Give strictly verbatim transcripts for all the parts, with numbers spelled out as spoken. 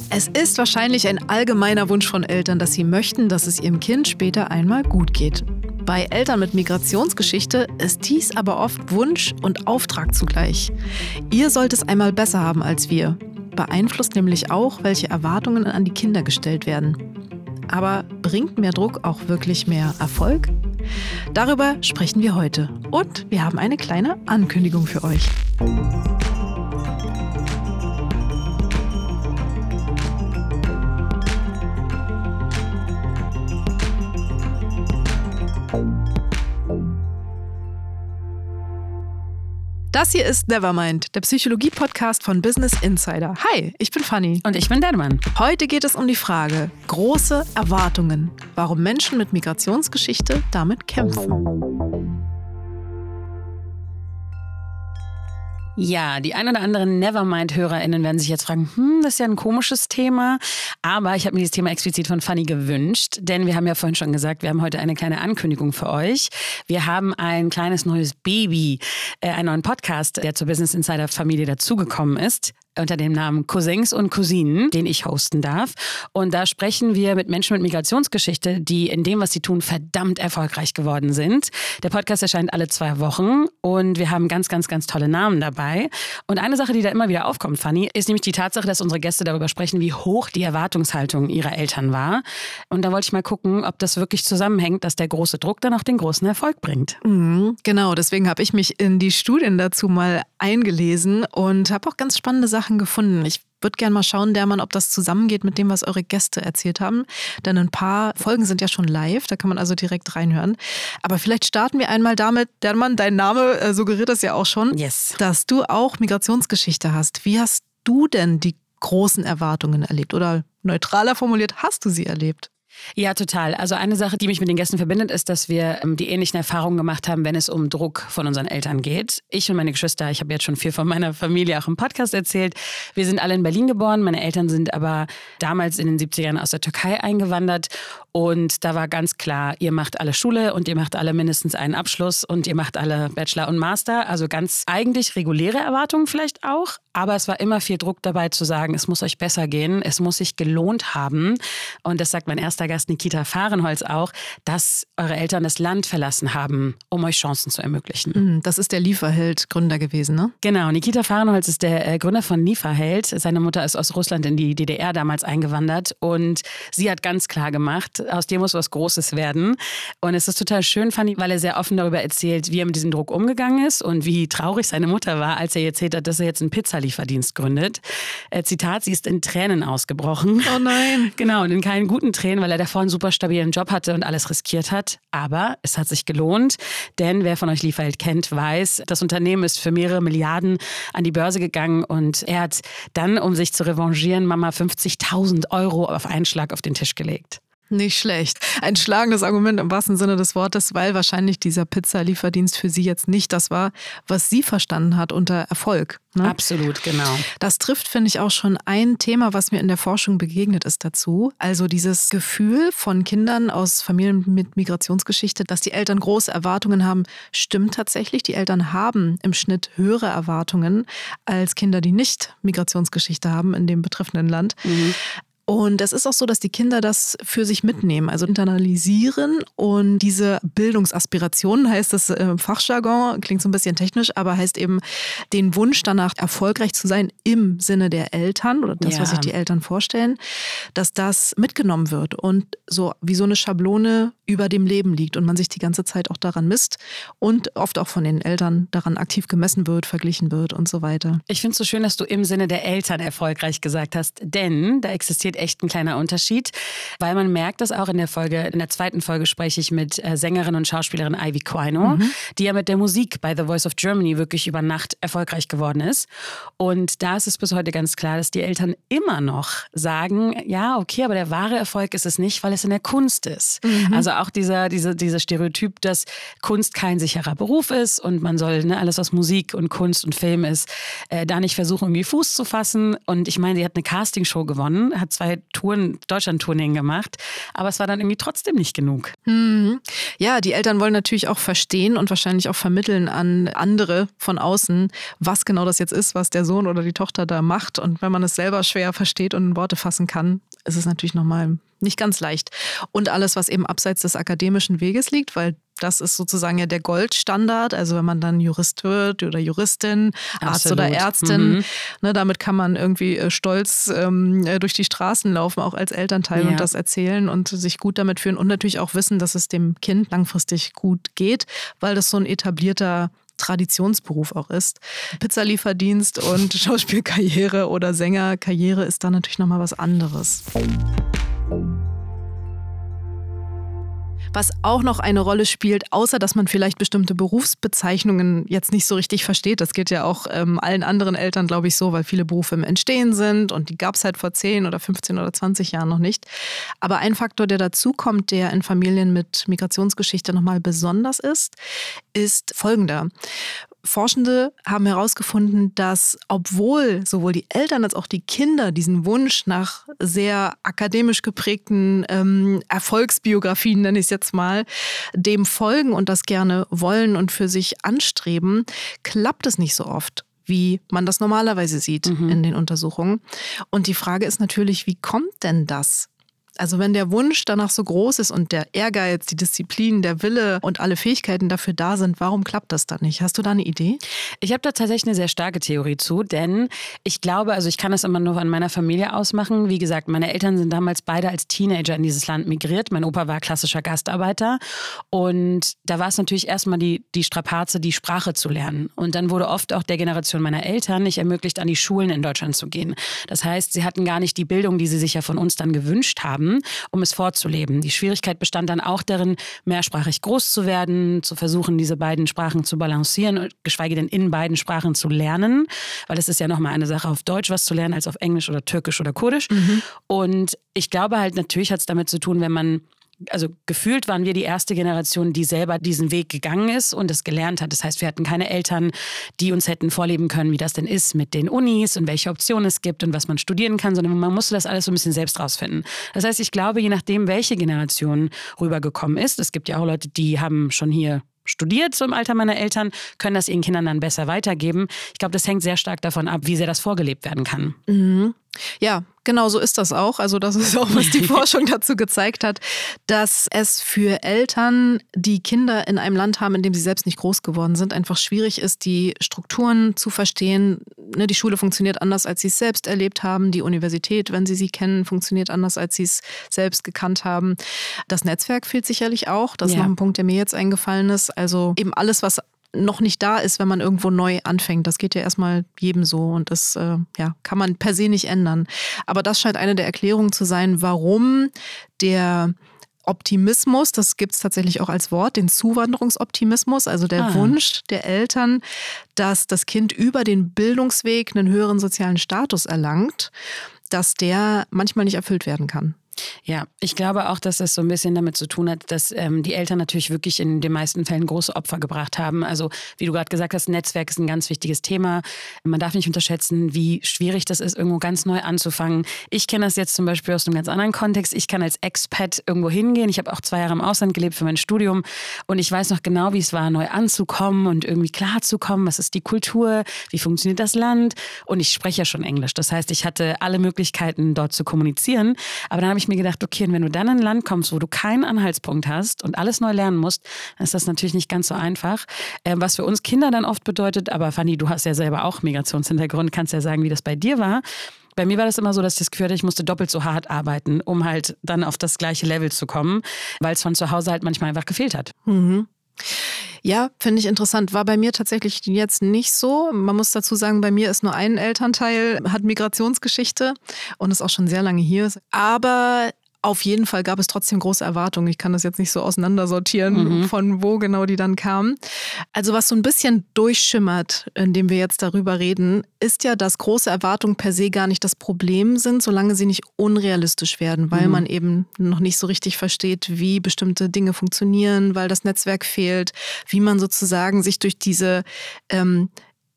Es ist wahrscheinlich ein allgemeiner Wunsch von Eltern, dass sie möchten, dass es ihrem Kind später einmal gut geht. Bei Eltern mit Migrationsgeschichte ist dies aber oft Wunsch und Auftrag zugleich. Ihr sollt es einmal besser haben als wir. Beeinflusst nämlich auch, welche Erwartungen an die Kinder gestellt werden. Aber bringt mehr Druck auch wirklich mehr Erfolg? Darüber sprechen wir heute. Und wir haben eine kleine Ankündigung für euch. Das hier ist Nevermind, der Psychologie-Podcast von Business Insider. Hi, ich bin Fanny. Und ich bin Dennemann. Heute geht es um die Frage, große Erwartungen. Warum Menschen mit Migrationsgeschichte damit kämpfen. Ja, die ein oder anderen Nevermind-HörerInnen werden sich jetzt fragen, hm, das ist ja ein komisches Thema. Aber ich habe mir dieses Thema explizit von Fanny gewünscht, denn wir haben ja vorhin schon gesagt, wir haben heute eine kleine Ankündigung für euch. Wir haben ein kleines neues Baby, äh, einen neuen Podcast, der zur Business Insider Familie dazugekommen ist, unter dem Namen Cousins und Cousinen, den ich hosten darf. Und da sprechen wir mit Menschen mit Migrationsgeschichte, die in dem, was sie tun, verdammt erfolgreich geworden sind. Der Podcast erscheint alle zwei Wochen und wir haben ganz, ganz, ganz tolle Namen dabei. Und eine Sache, die da immer wieder aufkommt, Fanny, ist nämlich die Tatsache, dass unsere Gäste darüber sprechen, wie hoch die Erwartungshaltung ihrer Eltern war. Und da wollte ich mal gucken, ob das wirklich zusammenhängt, dass der große Druck dann auch den großen Erfolg bringt. Mhm, genau, deswegen habe ich mich in die Studien dazu mal eingelesen und habe auch ganz spannende Sachen gefunden. Ich würde gerne mal schauen, Dermann, ob das zusammengeht mit dem, was eure Gäste erzählt haben. Denn ein paar Folgen sind ja schon live, da kann man also direkt reinhören. Aber vielleicht starten wir einmal damit, Dermann, dein Name äh, suggeriert das ja auch schon, yes. dass du auch Migrationsgeschichte hast. Wie hast du denn die großen Erwartungen erlebt? Oder neutraler formuliert, hast du sie erlebt? Ja, total. Also eine Sache, die mich mit den Gästen verbindet, ist, dass wir ähm, die ähnlichen Erfahrungen gemacht haben, wenn es um Druck von unseren Eltern geht. Ich und meine Geschwister, ich habe jetzt schon viel von meiner Familie auch im Podcast erzählt. Wir sind alle in Berlin geboren. Meine Eltern sind aber damals in den siebzigern aus der Türkei eingewandert. Und da war ganz klar, ihr macht alle Schule und ihr macht alle mindestens einen Abschluss und ihr macht alle Bachelor und Master. Also ganz eigentlich reguläre Erwartungen vielleicht auch. Aber es war immer viel Druck dabei zu sagen, es muss euch besser gehen, es muss sich gelohnt haben. Und das sagt mein erster Gast Nikita Fahrenholz auch, dass eure Eltern das Land verlassen haben, um euch Chancen zu ermöglichen. Das ist der Lieferheld-Gründer gewesen, ne? Genau, Nikita Fahrenholz ist der Gründer von Lieferheld. Seine Mutter ist aus Russland in die D D R damals eingewandert und sie hat ganz klar gemacht, aus dir muss was Großes werden. Und es ist total schön, Fanny, weil er sehr offen darüber erzählt, wie er mit diesem Druck umgegangen ist und wie traurig seine Mutter war, als er ihr erzählt hat, dass er jetzt einen Pizzalieferdienst gründet. Äh, Zitat, sie ist in Tränen ausgebrochen. Oh nein. Genau, und in keinen guten Tränen, weil er davor einen super stabilen Job hatte und alles riskiert hat. Aber es hat sich gelohnt, denn wer von euch Lieferheld kennt, weiß, das Unternehmen ist für mehrere Milliarden an die Börse gegangen und er hat dann, um sich zu revanchieren, Mama fünfzigtausend Euro auf einen Schlag auf den Tisch gelegt. Nicht schlecht. Ein schlagendes Argument im wahrsten Sinne des Wortes, weil wahrscheinlich dieser Pizzalieferdienst für sie jetzt nicht das war, was sie verstanden hat unter Erfolg. Ne? Absolut, genau. Das trifft, finde ich, auch schon ein Thema, was mir in der Forschung begegnet ist dazu. Also dieses Gefühl von Kindern aus Familien mit Migrationsgeschichte, dass die Eltern große Erwartungen haben, stimmt tatsächlich. Die Eltern haben im Schnitt höhere Erwartungen als Kinder, die nicht Migrationsgeschichte haben in dem betreffenden Land. Mhm. Und es ist auch so, dass die Kinder das für sich mitnehmen, also internalisieren und diese Bildungsaspirationen, heißt das im Fachjargon, klingt so ein bisschen technisch, aber heißt eben den Wunsch danach erfolgreich zu sein im Sinne der Eltern oder das, ja. was sich die Eltern vorstellen, dass das mitgenommen wird und so wie so eine Schablone über dem Leben liegt und man sich die ganze Zeit auch daran misst und oft auch von den Eltern daran aktiv gemessen wird, verglichen wird und so weiter. Ich finde es so schön, dass du im Sinne der Eltern erfolgreich gesagt hast, denn da existiert echt ein kleiner Unterschied, weil man merkt das auch in der Folge, in der zweiten Folge spreche ich mit Sängerin und Schauspielerin Ivy Quino, mhm. die ja mit der Musik bei The Voice of Germany wirklich über Nacht erfolgreich geworden ist. Und da ist es bis heute ganz klar, dass die Eltern immer noch sagen, ja, okay, aber der wahre Erfolg ist es nicht, weil es in der Kunst ist. Mhm. Also auch dieser, diese, dieser Stereotyp, dass Kunst kein sicherer Beruf ist und man soll, ne, alles was Musik und Kunst und Film ist, äh, da nicht versuchen, irgendwie Fuß zu fassen. Und ich meine, sie hat eine Castingshow gewonnen, hat zwei Touren, Deutschland-Tourneen gemacht. Aber es war dann irgendwie trotzdem nicht genug. Mhm. Ja, die Eltern wollen natürlich auch verstehen und wahrscheinlich auch vermitteln an andere von außen, was genau das jetzt ist, was der Sohn oder die Tochter da macht. Und wenn man es selber schwer versteht und in Worte fassen kann, ist es natürlich nochmal nicht ganz leicht. Und alles, was eben abseits des akademischen Weges liegt, weil das ist sozusagen ja der Goldstandard. Also wenn man dann Jurist wird oder Juristin, Arzt Absolut. oder Ärztin, Mhm. ne, damit kann man irgendwie äh, stolz ähm, durch die Straßen laufen, auch als Elternteil Ja. und das erzählen und sich gut damit fühlen und natürlich auch wissen, dass es dem Kind langfristig gut geht, weil das so ein etablierter Traditionsberuf auch ist. Pizzalieferdienst und Schauspielkarriere oder Sängerkarriere ist da natürlich nochmal was anderes. Was auch noch eine Rolle spielt, außer dass man vielleicht bestimmte Berufsbezeichnungen jetzt nicht so richtig versteht. Das geht ja auch ähm, allen anderen Eltern, glaube ich, so, weil viele Berufe im Entstehen sind und die gab es halt vor zehn oder fünfzehn oder zwanzig Jahren noch nicht. Aber ein Faktor, der dazukommt, der in Familien mit Migrationsgeschichte nochmal besonders ist, ist folgender. Forschende haben herausgefunden, dass obwohl sowohl die Eltern als auch die Kinder diesen Wunsch nach sehr akademisch geprägten ähm, Erfolgsbiografien, nenne ich es jetzt mal, dem folgen und das gerne wollen und für sich anstreben, klappt es nicht so oft, wie man das normalerweise sieht mhm. in den Untersuchungen. Und die Frage ist natürlich, wie kommt denn das? Also wenn der Wunsch danach so groß ist und der Ehrgeiz, die Disziplin, der Wille und alle Fähigkeiten dafür da sind, warum klappt das dann nicht? Hast du da eine Idee? Ich habe da tatsächlich eine sehr starke Theorie zu, denn ich glaube, also ich kann das immer nur an meiner Familie ausmachen. Wie gesagt, meine Eltern sind damals beide als Teenager in dieses Land migriert. Mein Opa war klassischer Gastarbeiter und da war es natürlich erstmal die, die Strapaze, die Sprache zu lernen. Und dann wurde oft auch der Generation meiner Eltern nicht ermöglicht, an die Schulen in Deutschland zu gehen. Das heißt, sie hatten gar nicht die Bildung, die sie sich ja von uns dann gewünscht haben, um es vorzuleben. Die Schwierigkeit bestand dann auch darin, mehrsprachig groß zu werden, zu versuchen, diese beiden Sprachen zu balancieren, geschweige denn in beiden Sprachen zu lernen, weil es ist ja nochmal eine Sache, auf Deutsch was zu lernen, als auf Englisch oder Türkisch oder Kurdisch. Mhm. Und ich glaube halt, natürlich hat es damit zu tun, wenn man also gefühlt waren wir die erste Generation, die selber diesen Weg gegangen ist und es gelernt hat. Das heißt, wir hatten keine Eltern, die uns hätten vorleben können, wie das denn ist mit den Unis und welche Optionen es gibt und was man studieren kann, sondern man musste das alles so ein bisschen selbst rausfinden. Das heißt, ich glaube, je nachdem, welche Generation rübergekommen ist, es gibt ja auch Leute, die haben schon hier studiert, so im Alter meiner Eltern, können das ihren Kindern dann besser weitergeben. Ich glaube, das hängt sehr stark davon ab, wie sehr das vorgelebt werden kann. Mhm. Ja, genau so ist das auch. Also das ist auch, was die Forschung dazu gezeigt hat, dass es für Eltern, die Kinder in einem Land haben, in dem sie selbst nicht groß geworden sind, einfach schwierig ist, die Strukturen zu verstehen. Ne, die Schule funktioniert anders, als sie es selbst erlebt haben. Die Universität, wenn sie sie kennen, funktioniert anders, als sie es selbst gekannt haben. Das Netzwerk fehlt sicherlich auch. Das ist ja noch ein Punkt, der mir jetzt eingefallen ist. Also eben alles, was noch nicht da ist, wenn man irgendwo neu anfängt. Das geht ja erstmal jedem so und das äh, ja, kann man per se nicht ändern. Aber das scheint eine der Erklärungen zu sein, warum der Optimismus, das gibt es tatsächlich auch als Wort, den Zuwanderungsoptimismus, also der ah. Wunsch der Eltern, dass das Kind über den Bildungsweg einen höheren sozialen Status erlangt, dass der manchmal nicht erfüllt werden kann. Ja, ich glaube auch, dass das so ein bisschen damit zu tun hat, dass ähm, die Eltern natürlich wirklich in den meisten Fällen große Opfer gebracht haben. Also wie du gerade gesagt hast, Netzwerk ist ein ganz wichtiges Thema. Man darf nicht unterschätzen, wie schwierig das ist, irgendwo ganz neu anzufangen. Ich kenne das jetzt zum Beispiel aus einem ganz anderen Kontext. Ich kann als Expat irgendwo hingehen. Ich habe auch zwei Jahre im Ausland gelebt für mein Studium und ich weiß noch genau, wie es war, neu anzukommen und irgendwie klarzukommen, was ist die Kultur, wie funktioniert das Land, und ich spreche ja schon Englisch. Das heißt, ich hatte alle Möglichkeiten, dort zu kommunizieren, aber dann habe ich mir gedacht, okay, und wenn du dann in ein Land kommst, wo du keinen Anhaltspunkt hast und alles neu lernen musst, dann ist das natürlich nicht ganz so einfach. Äh, was für uns Kinder dann oft bedeutet, aber Fanny, du hast ja selber auch Migrationshintergrund, kannst ja sagen, wie das bei dir war. Bei mir war das immer so, dass ich das Gefühl hatte, ich musste doppelt so hart arbeiten, um halt dann auf das gleiche Level zu kommen, weil es von zu Hause halt manchmal einfach gefehlt hat. Mhm. Ja, finde ich interessant. War bei mir tatsächlich jetzt nicht so. Man muss dazu sagen, bei mir ist nur ein Elternteil, hat Migrationsgeschichte und ist auch schon sehr lange hier. Aber auf jeden Fall gab es trotzdem große Erwartungen. Ich kann das jetzt nicht so auseinandersortieren, mhm. von wo genau die dann kamen. Also was so ein bisschen durchschimmert, indem wir jetzt darüber reden, ist ja, dass große Erwartungen per se gar nicht das Problem sind, solange sie nicht unrealistisch werden, weil mhm. man eben noch nicht so richtig versteht, wie bestimmte Dinge funktionieren, weil das Netzwerk fehlt, wie man sozusagen sich durch diese ähm,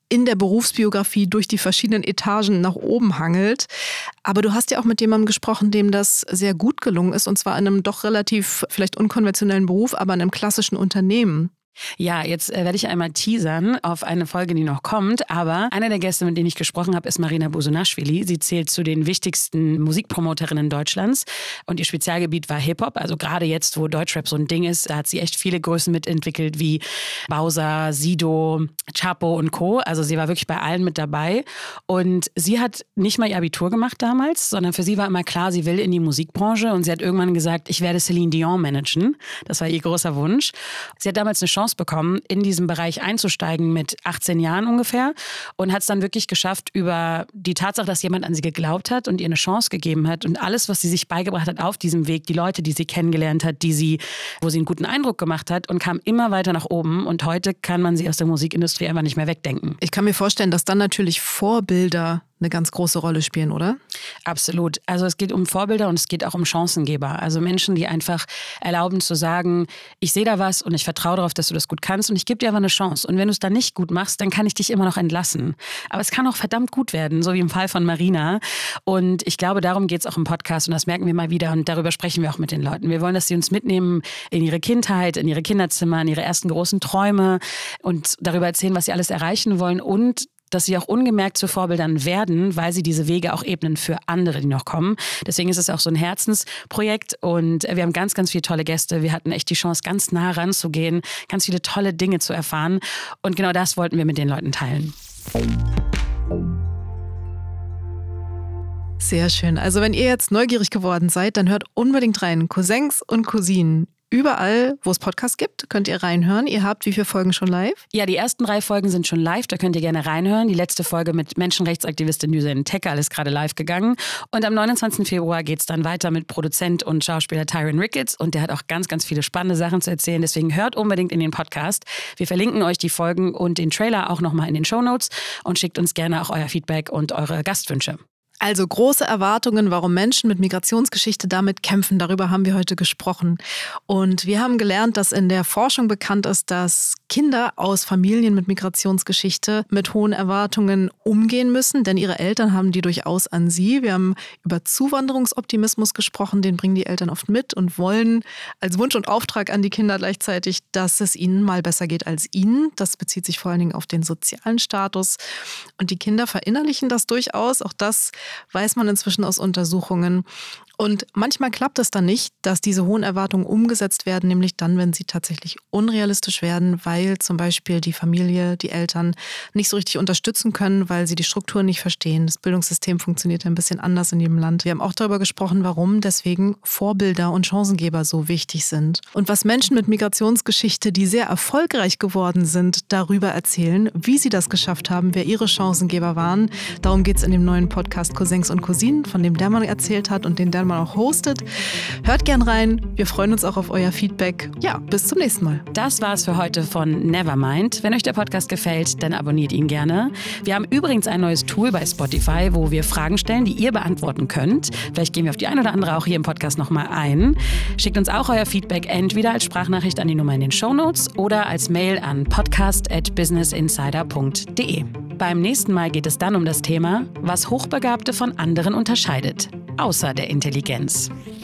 in der Berufsbiografie durch die verschiedenen Etagen nach oben hangelt. Aber du hast ja auch mit jemandem gesprochen, dem das sehr gut gelungen ist, und zwar in einem doch relativ vielleicht unkonventionellen Beruf, aber in einem klassischen Unternehmen. Ja, jetzt äh, werde ich einmal teasern auf eine Folge, die noch kommt. Aber einer der Gäste, mit denen ich gesprochen habe, ist Marina Busunashvili. Sie zählt zu den wichtigsten Musikpromoterinnen Deutschlands. Und ihr Spezialgebiet war Hip-Hop. Also gerade jetzt, wo Deutschrap so ein Ding ist, da hat sie echt viele Größen mitentwickelt, wie Bowser, Sido, Chapo und Co. Also sie war wirklich bei allen mit dabei. Und sie hat nicht mal ihr Abitur gemacht damals, sondern für sie war immer klar, sie will in die Musikbranche. Und sie hat irgendwann gesagt, ich werde Celine Dion managen. Das war ihr großer Wunsch. Sie hat damals eine Chance bekommen, in diesem Bereich einzusteigen mit achtzehn Jahren ungefähr und hat es dann wirklich geschafft über die Tatsache, dass jemand an sie geglaubt hat und ihr eine Chance gegeben hat und alles, was sie sich beigebracht hat auf diesem Weg, die Leute, die sie kennengelernt hat, die sie, wo sie einen guten Eindruck gemacht hat und kam immer weiter nach oben und heute kann man sie aus der Musikindustrie einfach nicht mehr wegdenken. Ich kann mir vorstellen, dass dann natürlich Vorbilder eine ganz große Rolle spielen, oder? Absolut. Also es geht um Vorbilder und es geht auch um Chancengeber. Also Menschen, die einfach erlauben zu sagen, ich sehe da was und ich vertraue darauf, dass du das gut kannst und ich gebe dir aber eine Chance. Und wenn du es dann nicht gut machst, dann kann ich dich immer noch entlassen. Aber es kann auch verdammt gut werden, so wie im Fall von Marina. Und ich glaube, darum geht es auch im Podcast und das merken wir mal wieder und darüber sprechen wir auch mit den Leuten. Wir wollen, dass sie uns mitnehmen in ihre Kindheit, in ihre Kinderzimmer, in ihre ersten großen Träume und darüber erzählen, was sie alles erreichen wollen und dass sie auch ungemerkt zu Vorbildern werden, weil sie diese Wege auch ebnen für andere, die noch kommen. Deswegen ist es auch so ein Herzensprojekt und wir haben ganz, ganz viele tolle Gäste. Wir hatten echt die Chance, ganz nah ranzugehen, ganz viele tolle Dinge zu erfahren und genau das wollten wir mit den Leuten teilen. Sehr schön. Also wenn ihr jetzt neugierig geworden seid, dann hört unbedingt rein. Cousins und Cousinen. Überall, wo es Podcasts gibt, könnt ihr reinhören. Ihr habt wie viele Folgen schon live? Ja, die ersten drei Folgen sind schon live, da könnt ihr gerne reinhören. Die letzte Folge mit Menschenrechtsaktivistin Nüsen Tekal ist gerade live gegangen. Und am neunundzwanzigsten Februar geht es dann weiter mit Produzent und Schauspieler Tyron Ricketts. Und der hat auch ganz, ganz viele spannende Sachen zu erzählen. Deswegen hört unbedingt in den Podcast. Wir verlinken euch die Folgen und den Trailer auch nochmal in den Shownotes. Und schickt uns gerne auch euer Feedback und eure Gastwünsche. Also große Erwartungen, warum Menschen mit Migrationsgeschichte damit kämpfen. Darüber haben wir heute gesprochen. Und wir haben gelernt, dass in der Forschung bekannt ist, dass Kinder aus Familien mit Migrationsgeschichte mit hohen Erwartungen umgehen müssen, denn ihre Eltern haben die durchaus an sie. Wir haben über Zuwanderungsoptimismus gesprochen, den bringen die Eltern oft mit und wollen als Wunsch und Auftrag an die Kinder gleichzeitig, dass es ihnen mal besser geht als ihnen. Das bezieht sich vor allen Dingen auf den sozialen Status. Und die Kinder verinnerlichen das durchaus. Auch das weiß man inzwischen aus Untersuchungen. Und manchmal klappt es dann nicht, dass diese hohen Erwartungen umgesetzt werden, nämlich dann, wenn sie tatsächlich unrealistisch werden, weil zum Beispiel die Familie, die Eltern nicht so richtig unterstützen können, weil sie die Strukturen nicht verstehen. Das Bildungssystem funktioniert ein bisschen anders in jedem Land. Wir haben auch darüber gesprochen, warum deswegen Vorbilder und Chancengeber so wichtig sind. Und was Menschen mit Migrationsgeschichte, die sehr erfolgreich geworden sind, darüber erzählen, wie sie das geschafft haben, wer ihre Chancengeber waren. Darum geht es in dem neuen Podcast Cousins und Cousinen, von dem Dermann erzählt hat und den Dermann auch hostet. Hört gern rein. Wir freuen uns auch auf euer Feedback. Ja, bis zum nächsten Mal. Das war's für heute von Nevermind. Wenn euch der Podcast gefällt, dann abonniert ihn gerne. Wir haben übrigens ein neues Tool bei Spotify, wo wir Fragen stellen, die ihr beantworten könnt. Vielleicht gehen wir auf die eine oder andere auch hier im Podcast nochmal ein. Schickt uns auch euer Feedback entweder als Sprachnachricht an die Nummer in den Shownotes oder als Mail an podcast at businessinsider punkt de. Beim nächsten Mal geht es dann um das Thema, was Hochbegabte von anderen unterscheidet, außer der Intelligenz.